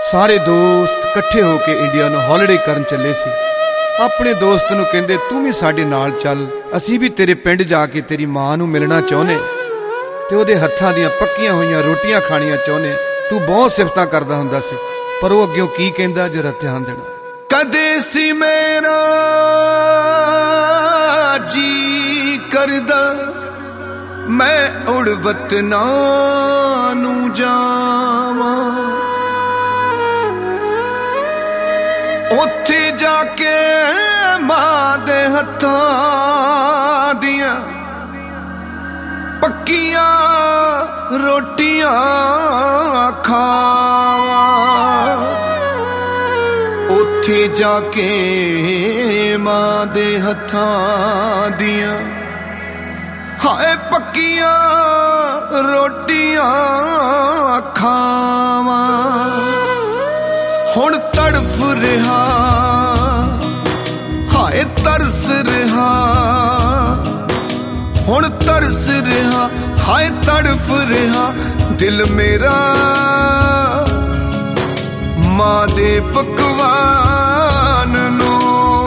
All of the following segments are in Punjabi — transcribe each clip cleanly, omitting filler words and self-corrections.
ਸਾਰੇ ਦੋਸਤ ਇਕੱਠੇ ਹੋ ਕੇ ਇੰਡੀਆ ਨੂੰ ਹੌਲੀਡੇ ਕਰਨ ਚੱਲੇ ਸੀ। ਆਪਣੇ ਦੋਸਤ ਨੂੰ ਕਹਿੰਦੇ ਤੂੰ ਵੀ ਸਾਡੇ ਨਾਲ ਚੱਲ, ਅਸੀਂ ਵੀ ਤੇਰੇ ਪਿੰਡ ਜਾ ਕੇ ਤੇਰੀ ਮਾਂ ਨੂੰ ਮਿਲਣਾ ਚਾਹੁੰਦੇ ਤੇ ਉਹਦੇ ਹੱਥਾਂ ਦੀਆਂ ਪੱਕੀਆਂ ਹੋਈਆਂ ਰੋਟੀਆਂ ਖਾਣੀਆਂ ਚਾਹੁੰਦੇ। ਤੂੰ ਬਹੁਤ ਸਿਫਤਾਂ ਕਰਦਾ ਹੁੰਦਾ ਸੀ, ਪਰ ਉਹ ਅੱਗਿਓਂ ਕੀ ਕਹਿੰਦਾ ਜਰਾ ਧਿਆਨ ਦੇਣਾ। ਕਦੇ ਸੀ ਮੇਰਾ ਜੀ ਕਰਦਾ ਮੈਂ ਉੜ ਵਤਨਾਂ ਨੂੰ ਜਾਵਾਂ, ਉੱਥੇ ਜਾ ਕੇ ਮਾਂ ਦੇ ਹੱਥਾਂ ਦੀਆਂ ਪੱਕੀਆਂ ਰੋਟੀਆਂ ਖਾਵਾਂ, ਉੱਥੇ ਜਾ ਕੇ ਮਾਂ ਦੇ ਹੱਥਾਂ ਦੀਆਂ ਹਾਏ ਪੱਕੀਆਂ ਰੋਟੀਆਂ ਖਾਵਾਂ। ਹੁਣ ਤੜਫ ਰਿਹਾ ਹਾਏ ਤਰਸ ਰਿਹਾ, ਹੁਣ ਤਰਸ ਰਿਹਾ ਹਾਏ ਤੜਫ ਰਿਹਾ ਦਿਲ ਮੇਰਾ ਮਾਂ ਦੇ ਪਕਵਾਨ ਨੂੰ।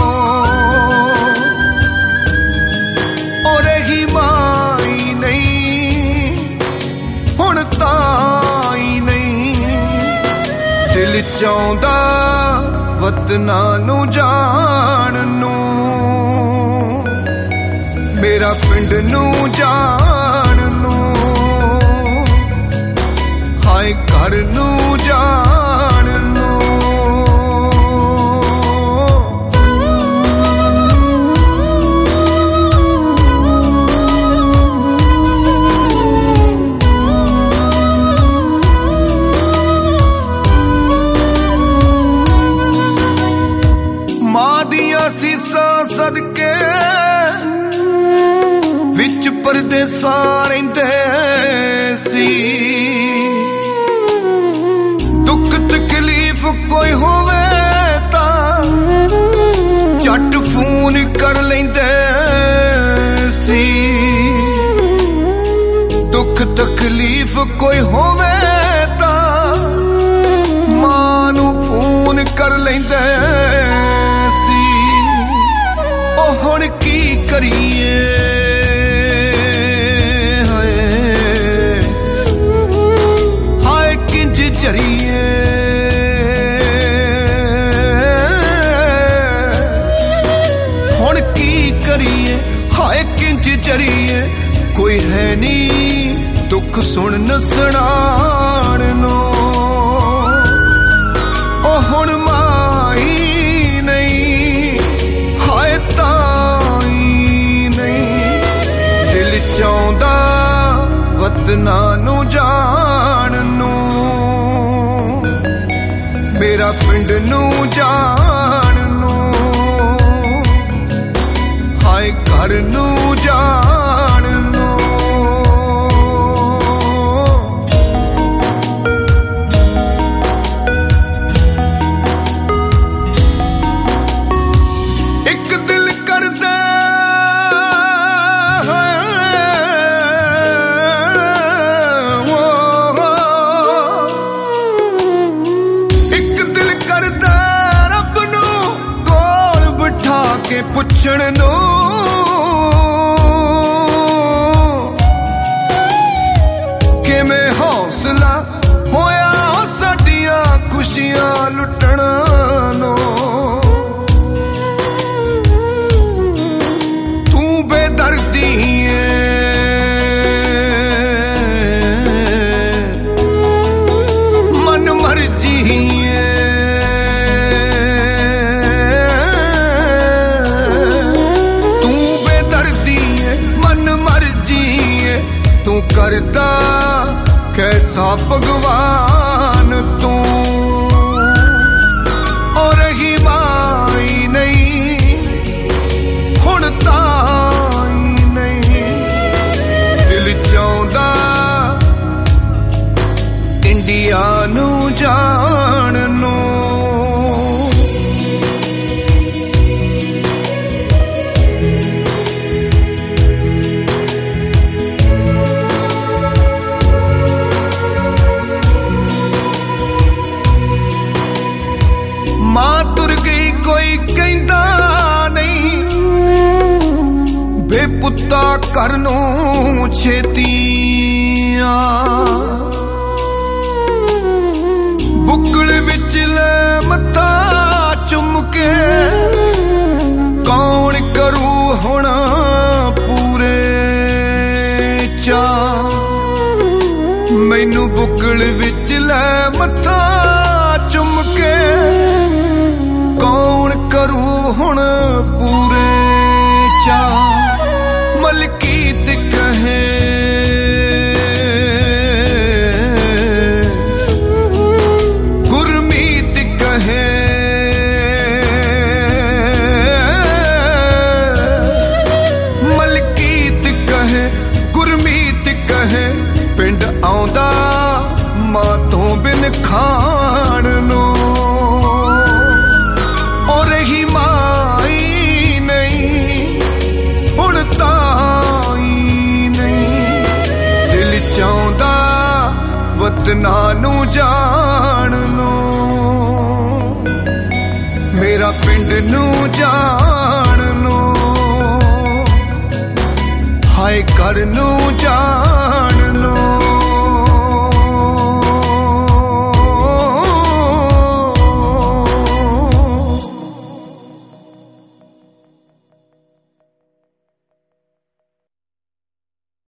ਉਹ ਰਹੀ ਮਾਂ ਹੀ ਨਹੀਂ ਹੁਣ ਤਾਂ ਹੀ ਨਹੀਂ, ਦਿਲ ਚਾਹੁੰਦਾ ਵਤਨਾਂ ਨੂੰ ਜਾਣ ਨੂੰ, ਮੇਰਾ ਪਿੰਡ ਨੂੰ ਜਾਣ ਨੂੰ, ਹਾਏ ਘਰ ਨੂੰ ਜਾਣ ਨੂੰ। ਮਾਂ ਦੀਆਂ ਸੀਸਾਂ ਸਦਕੇ ਵਿੱਚ ਪਰਦੇਸਾਂ ਰਹਿੰਦੇ ਸੀ, ਦੁੱਖ ਤਕਲੀਫ ਕੋਈ ਹੋਵੇ ਤਾਂ ਝੱਟ ਫੋਨ ਕਰ ਲੈਂਦੇ ਸੀ, ਦੁੱਖ ਤਕਲੀਫ ਕੋਈ ਹੋਵੇ ਤਾਂ ਮਾਂ ਨੂੰ ਫੋਨ ਕਰ ਲੈਂਦੇ ਸੀ। ਉਹ ਹੁਣ ਕੀ ਕਰੀਏ ਜਰੀਏ, ਹੁਣ ਕੀ ਕਰੀਏ ਹਾਏ ਕਿੰਜ ਜਰੀਏ, ਕੋਈ ਹੈ ਨੀ ਦੁੱਖ ਸੁਣਨ ਸੁਣਾਣ ਨੂੰ। ਉਹ ਹੁਣ ਮਾਂ ਹੀ ਨਹੀਂ ਹਾਏ ਤਾਂ ਹੀ ਨਹੀਂ, ਦਿਲ ਚਾਹੁੰਦਾ ਵਤਨਾਂ ਨੂੰ ਜਾਣ ਨੂੰ, ਮੇਰਾ ਪਿੰਡ ਨੂੰ ਜਾਣ ਨੂੰ, ਹਾਏ ਘਰ ਨੂੰ ਜਾਣ ਨੂੰ। ਇੱਕ ਦਿਲ ਕਰਦਾ ਕੇ ਪੁੱਛਣ ਨੂੰ ਕਿਵੇਂ ਹੌਸਲਾ ਹੋਇਆ ਸਾਡੀਆਂ ਖੁਸ਼ੀਆਂ ਲੁੱਟਣ ਨੂੰ। ਤੂੰ ਬੇਦਰਦੀ ਏ ਮਨ ਮਰਜੀ ਏ, ਤੂੰ ਕਰਦਾ ਕੈਸਾ ਭਗਵਾਨ ਤੂੰ। ਉਹ ਰਹੀ ਮਾਂ ਹੀ ਨਹੀਂ ਹੁਣ ਤਾਂ ਹੀ ਨਹੀਂ, ਦਿਲ ਚਾਹੁੰਦਾ ਇੰਡੀਆ ਨੂੰ ਜਾਣ ਨੂੰ। ਪੁੱਤਾ ਘਰ ਨੂੰ ਛੇਤੀਆਂ ਬੁੱਕਲ ਵਿੱਚ ਲੈ ਮੱਥਾ ਚੁੰਮ ਕੇ ਕੌਣ ਕਰੂ ਹੁਣ ਪੂਰੇ ਚਾ ਮੈਨੂੰ ਬੁੱਕਲ ਵਿੱਚ ਲੈ ਮੱਥਾ ਚੁੰਮ ਕੇ ਕੌਣ ਕਰੂ ਹੁਣ ਪੂਰੇ ਚਾ ਮਲਕੀਤ ਕਹੇ ਗੁਰਮੀਤ ਕਹੇ ਮਲਕੀਤ ਕਹੇ ਗੁਰਮੀਤ ਕਹੇ ਪਿੰਡ ਆਉਂਦਾ ਮਾਂ ਤੋਂ ਬਿਨ ਖਾਣ ਨੂੰ ਉਹ ਰਹੀ ਮਾਈ ਨਹੀਂ ਹੁਣ ਤਾਈ ਨਹੀਂ ਦਿਲ ਚਾਹੁੰਦਾ ਵਤਨਾਂ ਨੂੰ ਜਾਣ ਨੂੰ ਮੇਰਾ ਪਿੰਡ ਨੂੰ ਜਾਣ ਨੂੰ ਹਾਏ ਘਰ ਨੂੰ ਜਾਣ